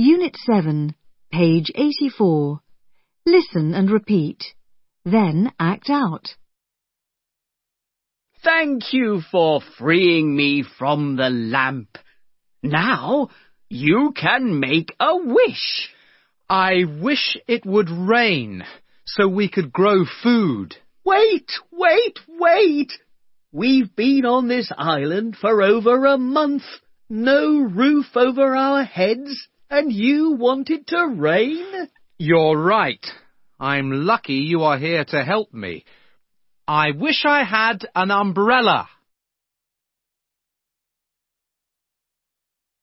Unit 7, page 84. Listen and repeat. Then act out. Thank you for freeing me from the lamp. Now you can make a wish. I wish it would rain so we could grow food. Wait! We've been on this island for over a month. No roof over our heads, and you want it to rain? You're right. I'm lucky you are here to help me. I wish I had an umbrella.